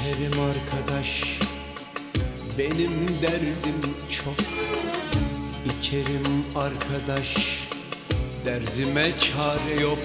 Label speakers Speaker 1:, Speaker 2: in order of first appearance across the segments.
Speaker 1: İçerim arkadaş, benim derdim çok. İçerim arkadaş, derdime çare yok.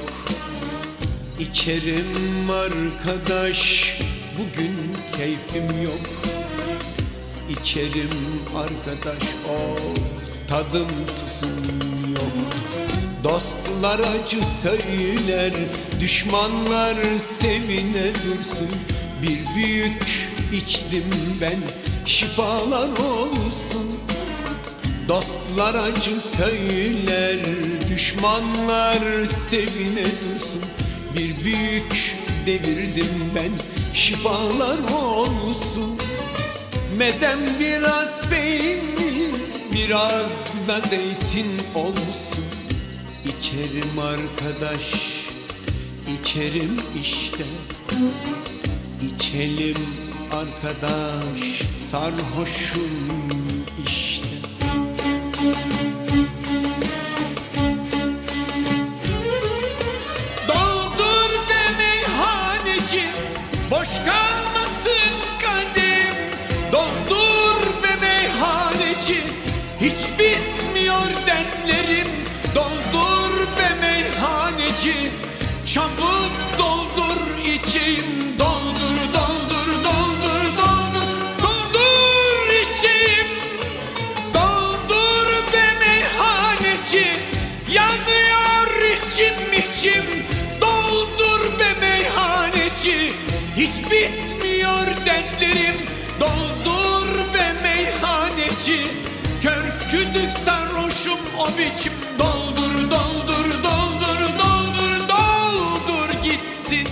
Speaker 1: İçerim arkadaş, bugün keyfim yok. İçerim arkadaş, of tadım tuzum yok. Dostlar acı söyler, düşmanlar sevine dursun. Bir büyük içtim ben, şifalar olsun. Dostlar acı söyler, düşmanlar sevine dursun. Bir büyük devirdim ben, şifalar olsun. Mezem biraz peynir, biraz da zeytin olsun. İçerim arkadaş, içerim işte. İçelim arkadaş, sarhoşum işte. Doldur be meyhaneci, boş kalmasın kadim. Doldur be meyhaneci, hiç bitmiyor dertlerim. Doldur be meyhaneci, çabuk doldur içeyim. Doldur, doldur, doldur, doldur, doldur içeyim. Doldur be meyhaneci, yanıyor içim. Doldur be meyhaneci, hiç bitmiyor dertlerim. Doldur be meyhaneci, kör kütük sarhoşum o biçim. Doldur, doldur, doldur, doldur, doldur gitsin.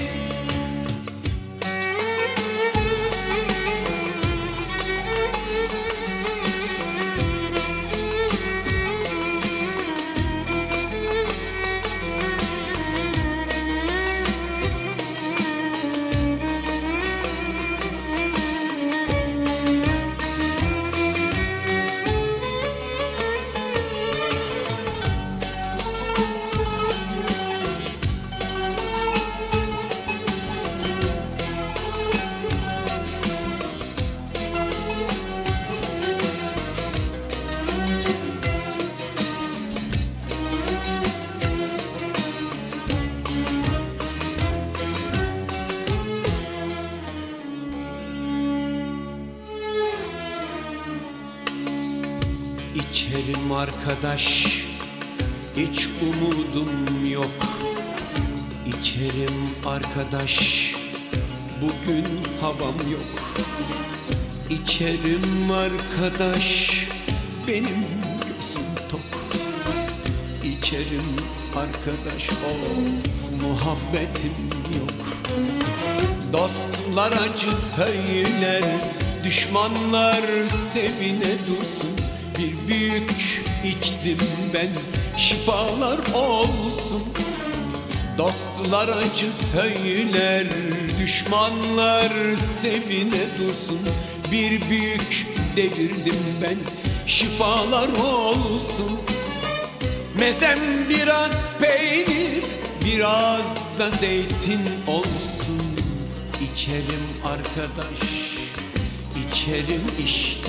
Speaker 1: İçerim arkadaş, hiç umudum yok. İçerim arkadaş, bugün havam yok. İçerim arkadaş, benim gözüm tok. İçerim arkadaş, of muhabbetim yok. Dostlar acı söyler, düşmanlar sevine dursun. Bir büyük içtim ben, şifalar olsun. Dostlar acı söyler, düşmanlar sevine dursun. Bir büyük devirdim ben, şifalar olsun. Mezem biraz peynir, biraz da zeytin olsun. İçerim arkadaş, içerim işte.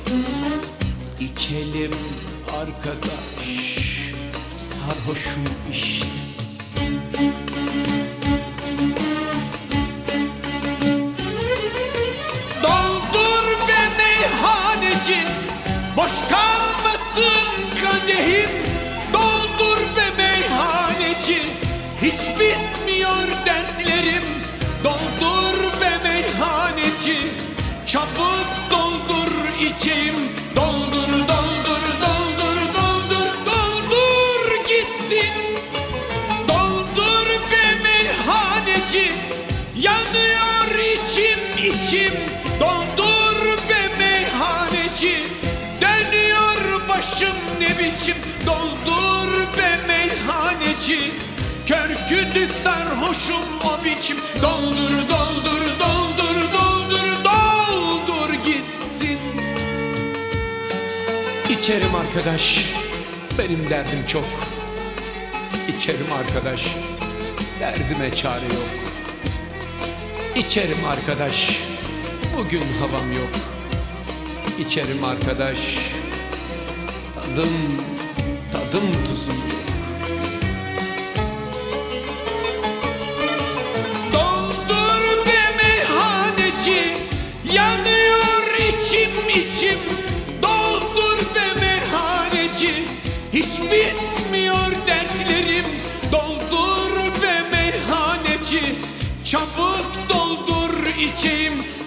Speaker 1: İçelim arkadaş, sarhoşum işte. Doldur be meyhaneci, boş kalmasın kadehim. Doldur be meyhaneci, hiç bitmiyor dertlerim. Doldur be meyhaneci, çabuk doldur içeyim. Doldur, doldur, doldur, doldur, doldur gitsin. Doldur be meyhaneci, yanıyor içim. Doldur be meyhaneci, dönüyor başım ne biçim. Doldur be meyhaneci, kör kütük sarhoşum o biçim. Doldur, doldur, doldur, doldur, doldur gitsin. İçerim arkadaş, benim derdim çok. İçerim arkadaş, derdime çare yok. İçerim arkadaş, Bugün havam yok, içerim arkadaş. Tadım tuzum yok. Doldur be meyhaneci, yanıyor içim. Doldur be meyhaneci, hiç bitmiyor dertlerim. Doldur be meyhaneci, çabuk doldur içeyim.